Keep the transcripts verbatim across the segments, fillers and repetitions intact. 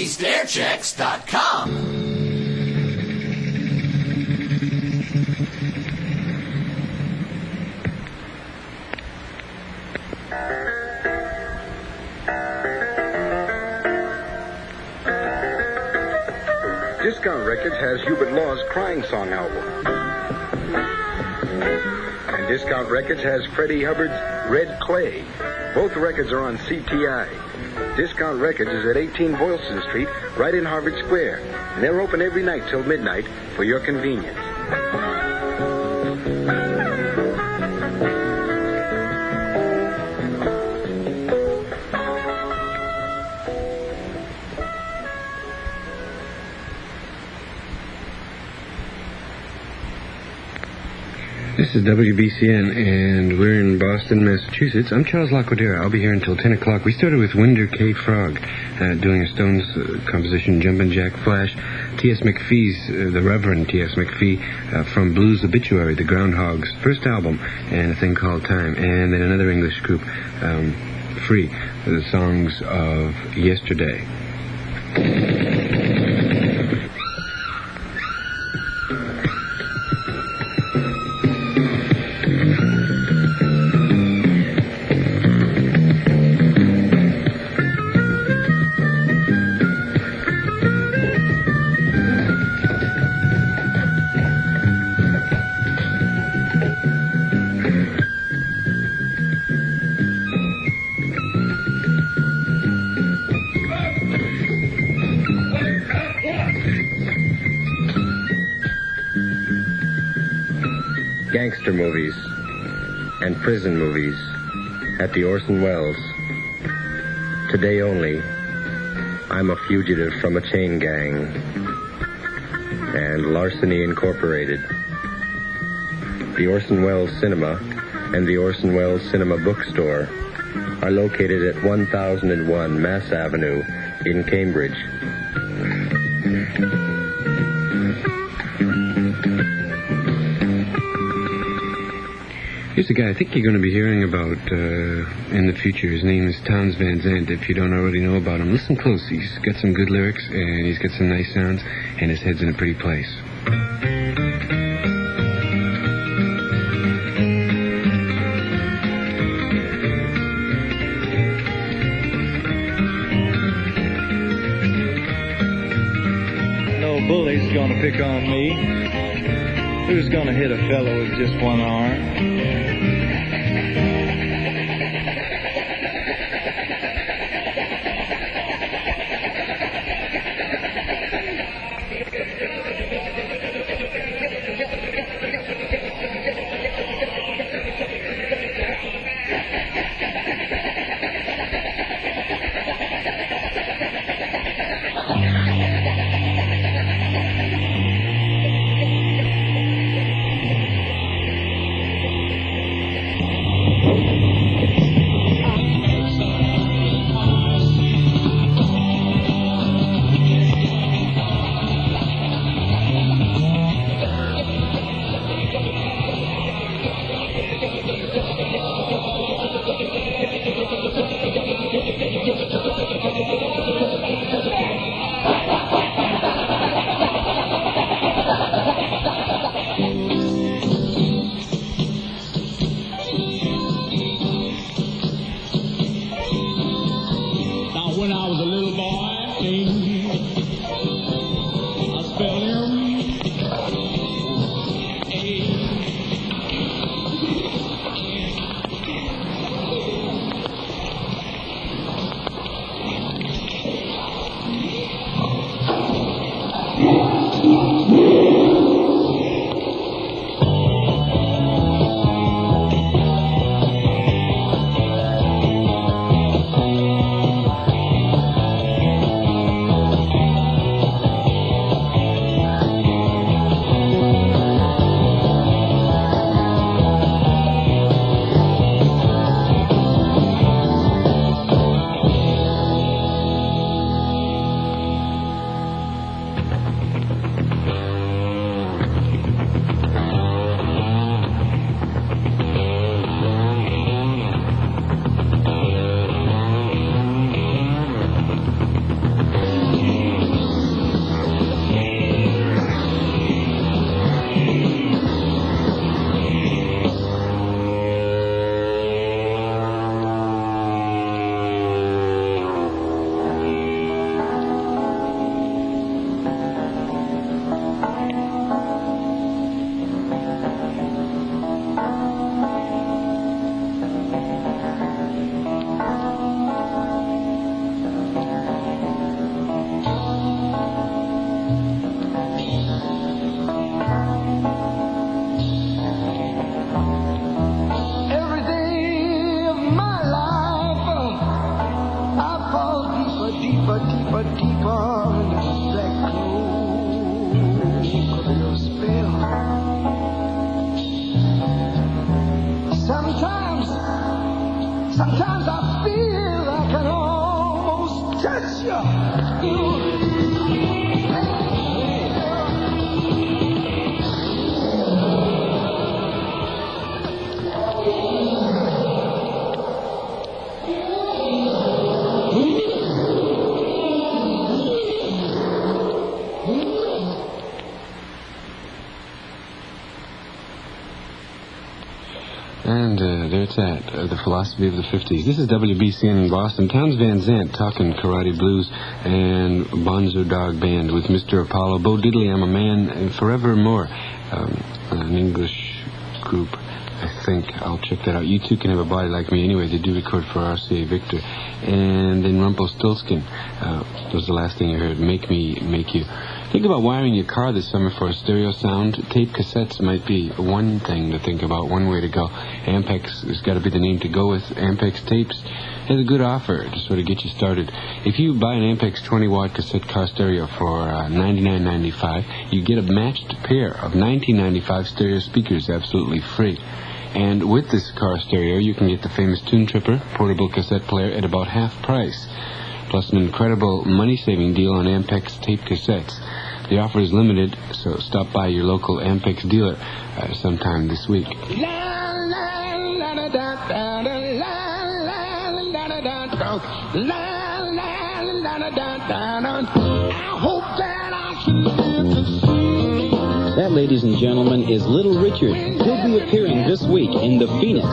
East Air Checks dot com. Discount Records has Hubert Law's Crying Song album. And Discount Records has Freddie Hubbard's Red Clay. Both records are on C T I. Discount Records is at eighteen Boylston Street, right in Harvard Square. And they're open every night till midnight for your convenience. This is W B C N, and we're in Boston, Massachusetts. I'm Charles Laquadera. I'll be here until ten o'clock. We started with Winder K. Frog, uh, doing a Stones uh, composition, Jumpin' Jack Flash. T S. McPhee's, uh, the Reverend T S. McPhee, uh, from Blues Obituary, the Groundhogs' first album, and a thing called Time. And then another English group, um, Free, the songs of Yesterday. Gangster movies and prison movies at the Orson Welles. Today only, I'm a fugitive from a chain gang. And Larceny Incorporated. The Orson Welles Cinema and the Orson Welles Cinema Bookstore are located at one thousand one Mass Avenue in Cambridge. Here's a guy I think you're going to be hearing about uh, in the future. His name is Townes Van Zandt. If you don't already know about him, listen close. He's got some good lyrics, and he's got some nice sounds, and his head's in a pretty place. No bully's going to pick on me. Who's going to hit a fellow with just one arm? but deeper into that cloak of your spell. Sometimes, sometimes I feel I can almost touch you. And uh, there it's at, uh, the philosophy of the fifties. This is W B C N in Boston. Towns Van Zandt talking karate blues and Bonzo Dog Band with Mister Apollo. Bo Diddley, I'm a Man, and Forevermore. Um, an English group, I think. I'll check that out. You Two Can Have a Body Like Me. Anyway, they do record for R C A Victor. And then Rumpelstiltskin uh, was the last thing you heard. Make Me Make You. Think about wiring your car this summer for a stereo sound. Tape cassettes might be one thing to think about, one way to go. Ampex has got to be the name to go with. Ampex Tapes has a good offer to sort of get you started. If you buy an Ampex twenty watt cassette car stereo for uh, ninety-nine ninety-five, you get a matched pair of nineteen ninety-five stereo speakers absolutely free. And with this car stereo, you can get the famous Tune Tripper portable cassette player at about half price, plus an incredible money-saving deal on Ampex tape cassettes. The offer is limited, so stop by your local Ampex dealer uh, sometime this week. I hope that I can live to see. That, ladies and gentlemen, is Little Richard. He'll be appearing this week in the Phoenix.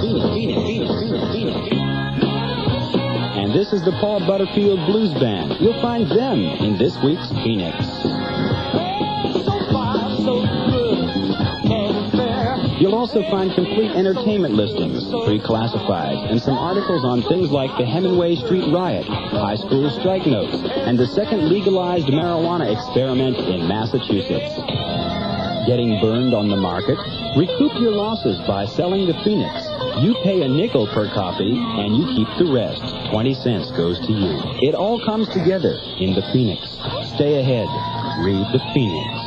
And this is the Paul Butterfield Blues Band. You'll find them in this week's Phoenix. You'll also find complete entertainment listings, free classifieds, and some articles on things like the Hemingway Street Riot, high school strike notes, and the second legalized marijuana experiment in Massachusetts. Getting burned on the market? Recoup your losses by selling the Phoenix. You pay a nickel per copy, and you keep the rest. twenty cents goes to you. It all comes together in the Phoenix. Stay ahead. Read the Phoenix.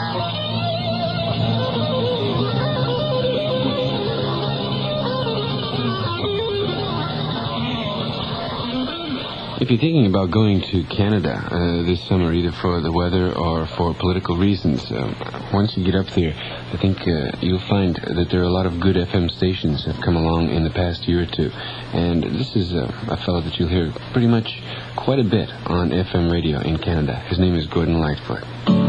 If you're thinking about going to Canada uh, this summer, either for the weather or for political reasons, um, once you get up there, I think uh, you'll find that there are a lot of good F M stations that have come along in the past year or two. And this is uh, a fellow that you'll hear pretty much quite a bit on F M radio in Canada. His name is Gordon Lightfoot.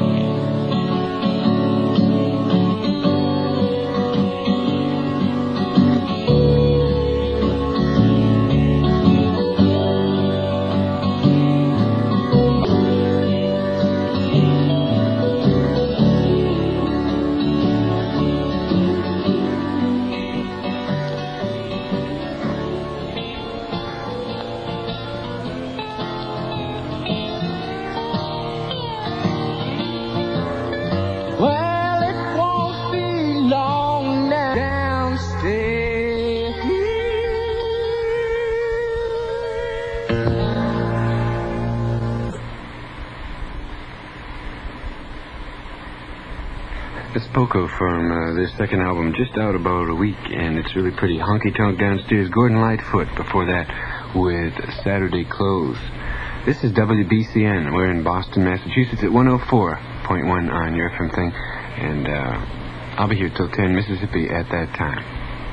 It's Poco from uh, their second album, just out about a week, and it's really pretty. Honky Tonk Downstairs, Gordon Lightfoot before that with Saturday Clothes. This is W B C N. We're in Boston, Massachusetts at one oh four point one on your F M thing, and uh, I'll be here till ten, Mississippi at that time.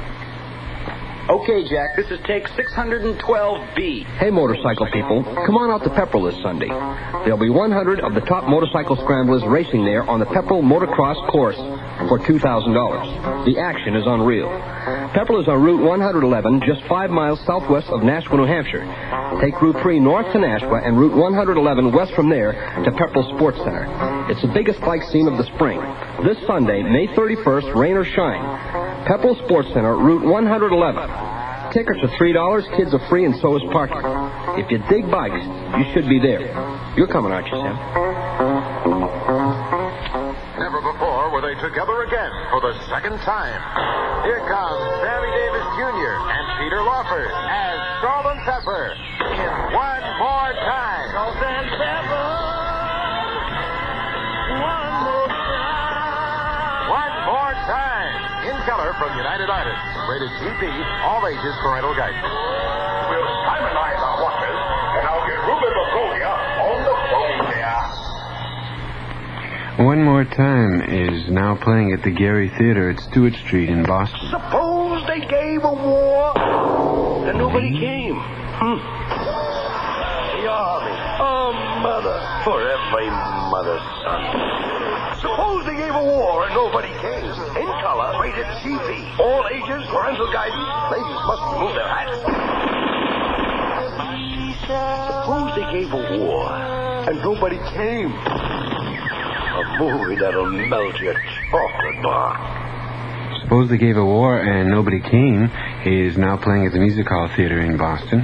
Okay, Jack, this is take six hundred twelve B. Hey, motorcycle people, come on out to Pepperell this Sunday. There'll be one hundred of the top motorcycle scramblers racing there on the Pepperell Motocross course for two thousand dollars. The action is unreal. Pepperell is on Route one eleven, just five miles southwest of Nashua, New Hampshire. Take Route three north to Nashua and Route one eleven west from there to Pepperell Sports Center. It's the biggest bike scene of the spring. This Sunday, May thirty-first, rain or shine. Pepperell Sports Center, Route one eleven. Tickets are three dollars, kids are free, and so is parking. If you dig bikes, you should be there. You're coming, aren't you, Sam? Never before were they together again for the second time. Here comes Sammy Davis Junior and Peter Lawford as Salt and Pepper in One More Time. Salt and Pepper. in color from United Artists. Rated G P, all ages, parental guidance. We'll simonize our watches, and I'll get Ruben Magonia on the phone here. One More Time is now playing at the Gary Theater at Stewart Street in Boston. Suppose they gave a war, and nobody came. Hmm. The army. Oh, mother. For every mother's son. Suppose they gave a war and nobody came. In color, rated G P. All ages, parental guidance. Ladies must remove their hats. Suppose they gave a war and nobody came. A movie that'll melt your chocolate bar. Suppose They Gave a War and Nobody Came is now playing at the Music Hall Theater in Boston.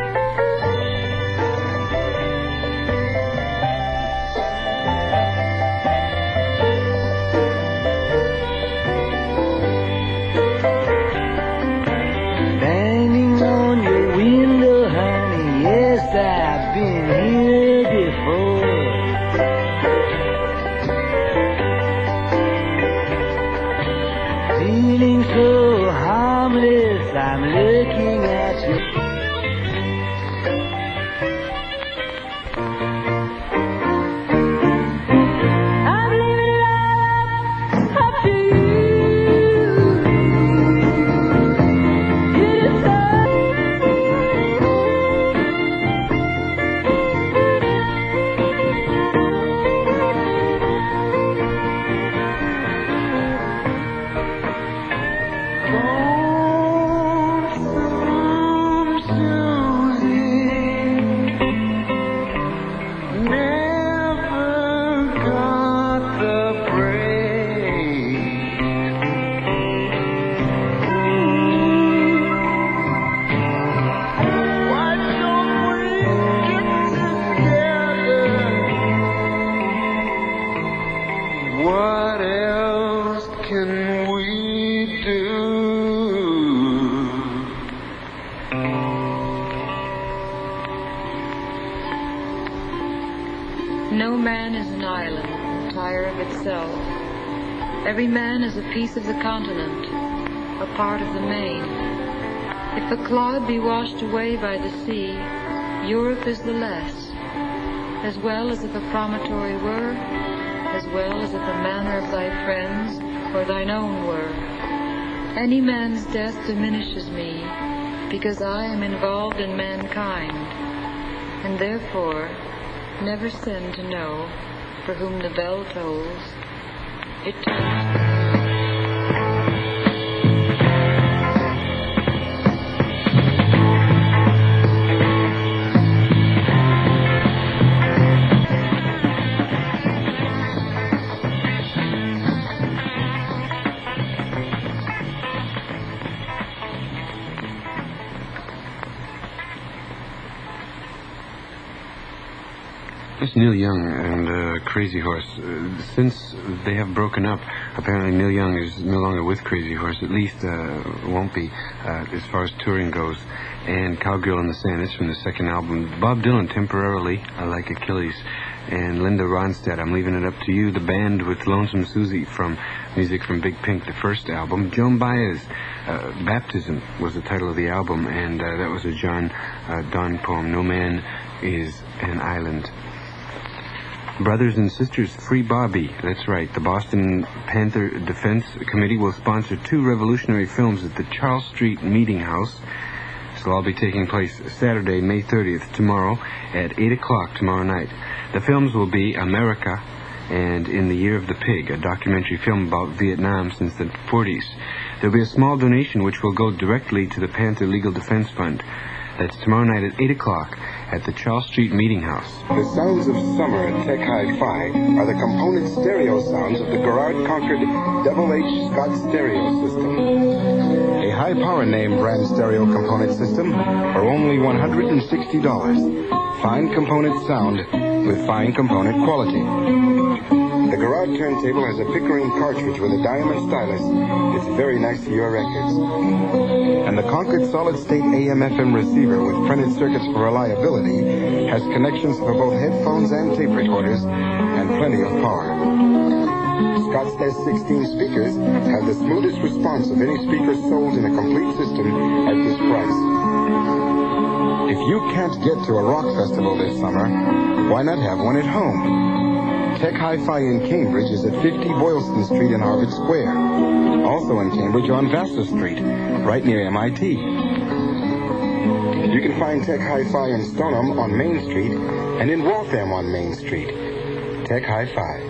No man is an island, entire of itself. Every man is a piece of the continent, a part of the main. If a cloud be washed away by the sea, Europe is the less, as well as if a promontory were, as well as if a manner of thy friends or thine own were. Any man's death diminishes me, because I am involved in mankind, and therefore never send to know for whom the bell tolls. It tolls. It's Neil Young and uh, Crazy Horse. Uh, since they have broken up, apparently Neil Young is no longer with Crazy Horse, at least uh, won't be uh, as far as touring goes. And Cowgirl in the Sand is from the second album. Bob Dylan, Temporarily, I Like Achilles. And Linda Ronstadt, I'm Leaving It Up to You. The band with Lonesome Susie from music from Big Pink, the first album. Joan Baez, uh, Baptism was the title of the album, and uh, that was a John uh, Donne poem. No man is an island. Brothers and sisters, free Bobby. That's right. The Boston Panther Defense Committee will sponsor two revolutionary films at the Charles Street Meeting House. This will all be taking place Saturday, May thirtieth, tomorrow, at eight o'clock tomorrow night. The films will be America and In the Year of the Pig, a documentary film about Vietnam since the forties. There will be a small donation which will go directly to the Panther Legal Defense Fund. That's tomorrow night at eight o'clock at the Charles Street Meeting House. The sounds of summer at Tech Hi-Fi are the component stereo sounds of the Garrard Concord Double H Scott stereo system. A high-power name brand stereo component system for only one hundred sixty dollars. Fine component sound with fine component quality. The Garrard turntable has a Pickering cartridge with a diamond stylus. It's very nice to your records. And the Concord solid-state A M F M receiver with printed circuits for reliability has connections for both headphones and tape recorders and plenty of power. Scott's S sixteen speakers have the smoothest response of any speaker sold in a complete system at this price. If you can't get to a rock festival this summer, why not have one at home? Tech Hi-Fi in Cambridge is at fifty Boylston Street in Harvard Square. Also in Cambridge on Vassar Street, right near M I T. You can find Tech Hi-Fi in Stoneham on Main Street and in Waltham on Main Street. Tech Hi-Fi.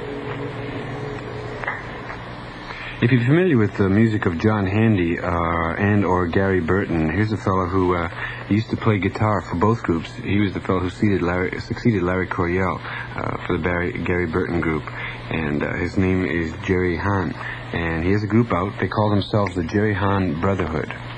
If you're familiar with the music of John Handy uh, and or Gary Burton, here's a fellow who uh, used to play guitar for both groups. He was the fellow who succeeded Larry, succeeded Larry Coryell uh, for the Barry, Gary Burton group, and uh, his name is Jerry Hahn. And he has a group out. They call themselves the Jerry Hahn Brotherhood.